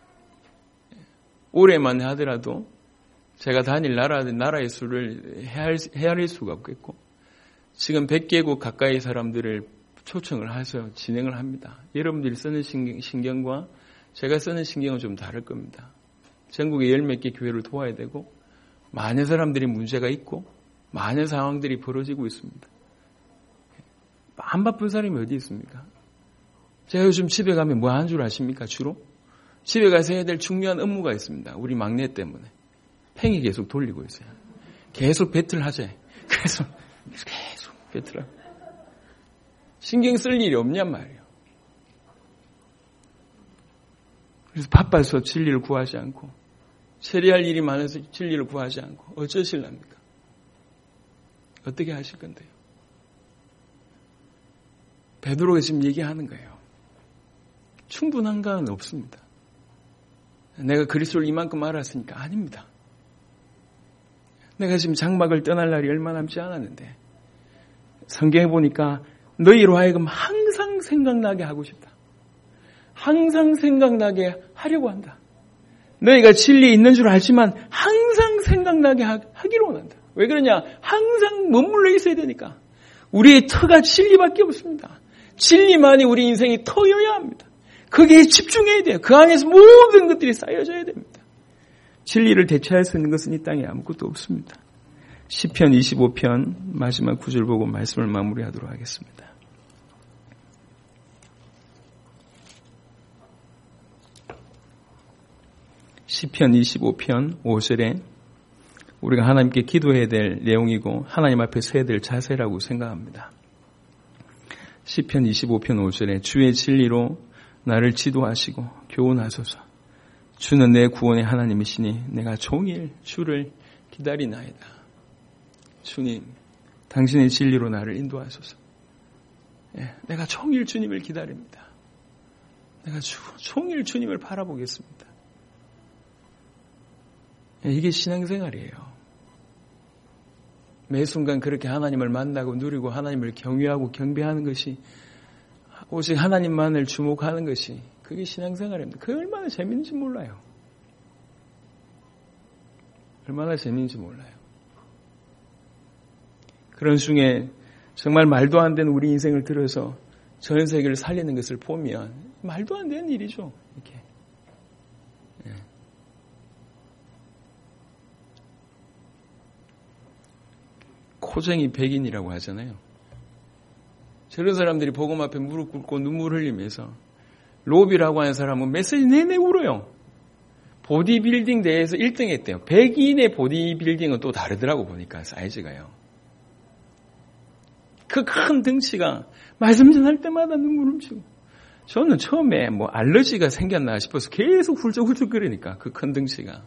올해만 하더라도 제가 다닐 나라, 나라의 수를 헤아릴, 헤아릴 수가 없겠고 지금 백 개국 가까이 사람들을 초청을 해서 진행을 합니다. 여러분들이 쓰는 신경, 신경과 제가 쓰는 신경은 좀 다를 겁니다. 전국에 열 몇 개 교회를 도와야 되고 많은 사람들이 문제가 있고 많은 상황들이 벌어지고 있습니다. 안 바쁜 사람이 어디 있습니까? 제가 요즘 집에 가면 뭐 하는 줄 아십니까? 주로? 집에 가서 해야 될 중요한 업무가 있습니다. 우리 막내 때문에. 팽이 계속 돌리고 있어요. 계속 배틀 하재. 그래서 계속 배틀하고. 신경 쓸 일이 없냔 말이에요. 그래서 바빠서 진리를 구하지 않고 처리할 일이 많아서 진리를 구하지 않고 어쩌실랍니까? 어떻게 하실 건데요? 베드로가 지금 얘기하는 거예요. 충분한가는 없습니다. 내가 그리스도를 이만큼 알았으니까 아닙니다. 내가 지금 장막을 떠날 날이 얼마 남지 않았는데 성경에 보니까 너희로 하여금 항상 생각나게 하고 싶다. 항상 생각나게 하려고 한다. 너희가 진리에 있는 줄 알지만 항상 생각나게 하기로 원한다. 왜 그러냐? 항상 머물러 있어야 되니까. 우리의 터가 진리밖에 없습니다. 진리만이 우리 인생의 터여야 합니다. 거기에 집중해야 돼요. 그 안에서 모든 것들이 쌓여져야 됩니다. 진리를 대체할 수 있는 것은 이 땅에 아무것도 없습니다. 시편 이십오 편 마지막 구절 보고 말씀을 마무리하도록 하겠습니다. 시편 이십오 편 오 절에 우리가 하나님께 기도해야 될 내용이고 하나님 앞에 서야 될 자세라고 생각합니다. 시편 이십오 편 오 절에 주의 진리로 나를 지도하시고 교훈하소서. 주는 내 구원의 하나님이시니 내가 종일 주를 기다리나이다. 주님, 당신의 진리로 나를 인도하소서. 예, 내가 종일 주님을 기다립니다. 내가 주, 종일 주님을 바라보겠습니다. 예, 이게 신앙생활이에요. 매 순간 그렇게 하나님을 만나고 누리고 하나님을 경외하고 경배하는 것이 오직 하나님만을 주목하는 것이 그게 신앙생활입니다. 그게 얼마나 재밌는지 몰라요. 얼마나 재밌는지 몰라요. 그런 중에 정말 말도 안 되는 우리 인생을 들어서 전 세계를 살리는 것을 보면 말도 안 되는 일이죠. 이렇게. 예. 코쟁이 백인이라고 하잖아요. 저런 사람들이 복음 앞에 무릎 꿇고 눈물 흘리면서 로비라고 하는 사람은 메시지 내내 울어요. 보디빌딩 대회에서 일 등 했대요. 백인의 보디빌딩은 또 다르더라고 보니까 사이즈가요. 그 큰 덩치가 말씀 전할 때마다 눈물 훔치고 저는 처음에 뭐 알러지가 생겼나 싶어서 계속 훌쩍훌쩍 거리니까 그 큰 덩치가.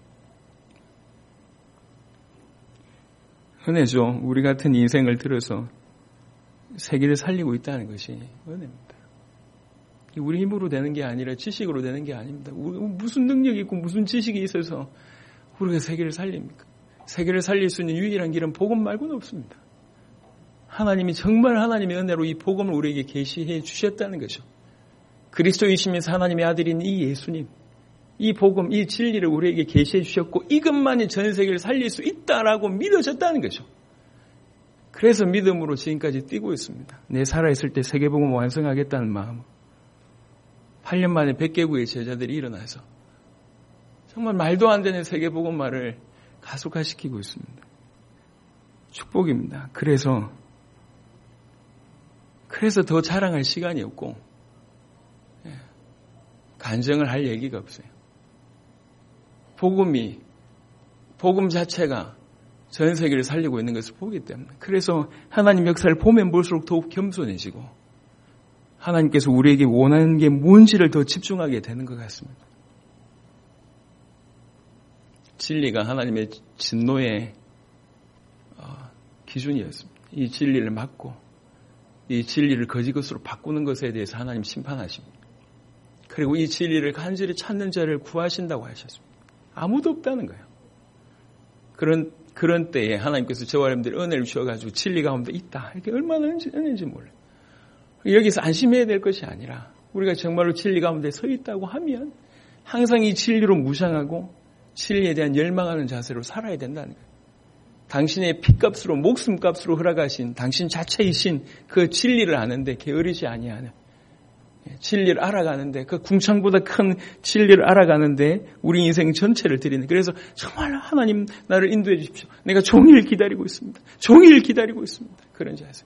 은혜죠. 우리 같은 인생을 들어서 세계를 살리고 있다는 것이 은혜입니다. 우리 힘으로 되는 게 아니라 지식으로 되는 게 아닙니다. 우리 무슨 능력이 있고 무슨 지식이 있어서 우리가 세계를 살립니까? 세계를 살릴 수 있는 유일한 길은 복음 말고는 없습니다. 하나님이 정말 하나님의 은혜로 이 복음을 우리에게 계시해 주셨다는 거죠. 그리스도이시면서 하나님의 아들인 이 예수님, 이 복음, 이 진리를 우리에게 계시해 주셨고 이것만이 전 세계를 살릴 수 있다라고 믿어졌다는 거죠. 그래서 믿음으로 지금까지 뛰고 있습니다. 내 살아있을 때 세계복음을 완성하겠다는 마음으로. 팔 년 만에 백 개국의 제자들이 일어나서 정말 말도 안 되는 세계복음화를 가속화시키고 있습니다. 축복입니다. 그래서 그래서 더 자랑할 시간이 없고 간증을 할 얘기가 없어요. 복음이 복음 자체가 전 세계를 살리고 있는 것을 보기 때문에 그래서 하나님 역사를 보면 볼수록 더욱 겸손해지고 하나님께서 우리에게 원하는 게 뭔지를 더 집중하게 되는 것 같습니다. 진리가 하나님의 진노의 기준이었습니다. 이 진리를 막고 이 진리를 거짓 것으로 바꾸는 것에 대해서 하나님 심판하십니다. 그리고 이 진리를 간절히 찾는 자를 구하신다고 하셨습니다. 아무도 없다는 거예요. 그런 그런 때에 하나님께서 저와 여러분들이 은혜를 주셔가지고 진리 가운데 있다. 이게 얼마나 은혜인지 몰라요. 여기서 안심해야 될 것이 아니라 우리가 정말로 진리 가운데 서 있다고 하면 항상 이 진리로 무장하고 진리에 대한 열망하는 자세로 살아야 된다는 거예요. 당신의 피값으로 목숨값으로 허락하신 당신 자체이신 그 진리를 아는데 게으르지 아니하는 진리를 알아가는데 그 궁창보다 큰 진리를 알아가는데 우리 인생 전체를 드리는 그래서 정말 하나님 나를 인도해 주십시오. 내가 종일 기다리고 있습니다. 종일 기다리고 있습니다. 그런 자세.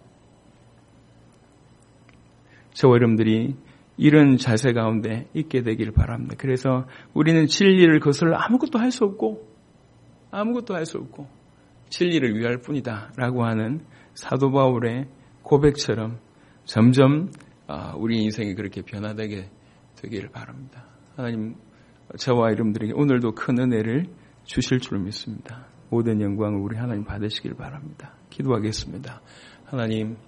저와 여러분들이 이런 자세 가운데 있게 되기를 바랍니다. 그래서 우리는 진리를 거슬러 아무것도 할 수 없고 아무것도 할 수 없고 진리를 위할 뿐이다 라고 하는 사도 바울의 고백처럼 점점 우리 인생이 그렇게 변화되게 되기를 바랍니다. 하나님 저와 여러분들에게 오늘도 큰 은혜를 주실 줄 믿습니다. 모든 영광을 우리 하나님 받으시길 바랍니다. 기도하겠습니다. 하나님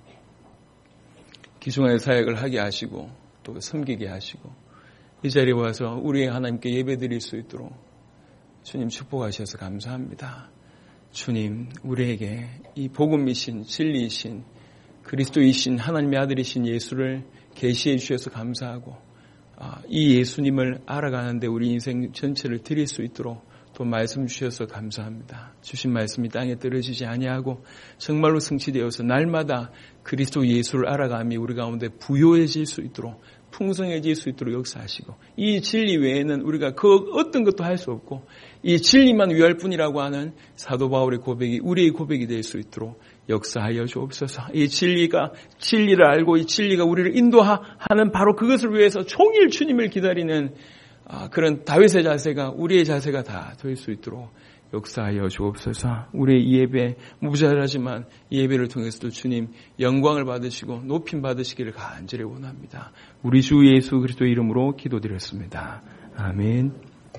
기중의 사역을 하게 하시고 또 섬기게 하시고 이 자리에 와서 우리 하나님께 예배드릴 수 있도록 주님 축복하셔서 감사합니다. 주님 우리에게 이 복음이신 진리이신 그리스도이신 하나님의 아들이신 예수를 계시해 주셔서 감사하고 이 예수님을 알아가는데 우리 인생 전체를 드릴 수 있도록 또 말씀 주셔서 감사합니다. 주신 말씀이 땅에 떨어지지 아니하고 정말로 성취되어서 날마다 그리스도 예수를 알아감이 우리 가운데 부요해질 수 있도록 풍성해질 수 있도록 역사하시고 이 진리 외에는 우리가 그 어떤 것도 할 수 없고 이 진리만 위할 뿐이라고 하는 사도 바울의 고백이 우리의 고백이 될 수 있도록 역사하여 주옵소서. 이 진리가 진리를 알고 이 진리가 우리를 인도하는 바로 그것을 위해서 종일 주님을 기다리는 그런 다윗의 자세가 우리의 자세가 다 될 수 있도록 역사하여 주옵소서. 우리의 이 예배 무자라지만 이 예배를 통해서도 주님 영광을 받으시고 높임 받으시기를 간절히 원합니다. 우리 주 예수 그리스도 이름으로 기도드렸습니다. 아멘.